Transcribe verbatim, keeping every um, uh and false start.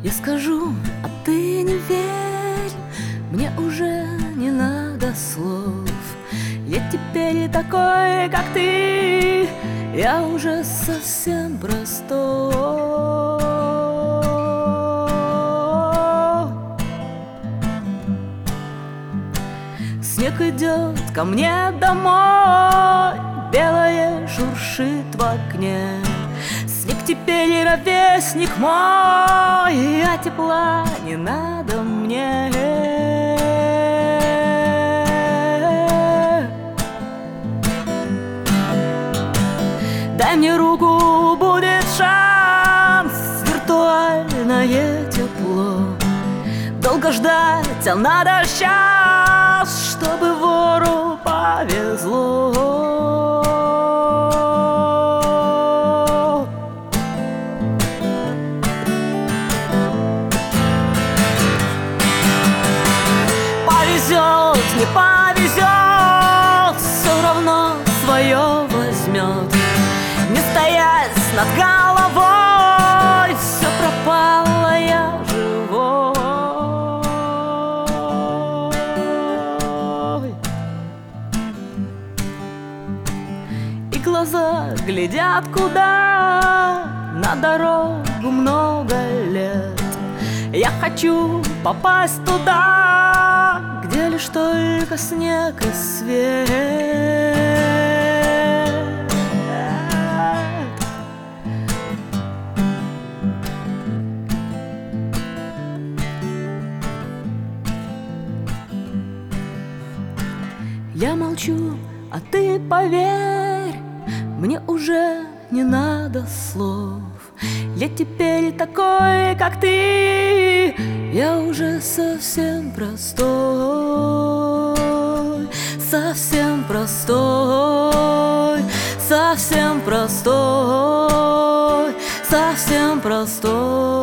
Я скажу, а ты не верь, мне уже не надо слов. Я теперь такой, как ты, я уже совсем простой. Снег идет ко мне домой, белое шуршит в окне. Снег теперь ровесник мой, а тепла не надо мне. Дай мне руку, будет шанс, виртуальное тепло. Долго ждать, а надо сейчас, чтобы вору повезло. Повезет, не повезет, все равно свое возьмет. Не стоять над головой, все пропало, я живой. И глаза глядят куда, на дорогу много лет. Я хочу попасть туда, где лишь только снег и свет. Я молчу, а ты поверь, мне уже не надо слов. Я теперь такой, как ты, я уже совсем простой, совсем простой, совсем простой, совсем простой.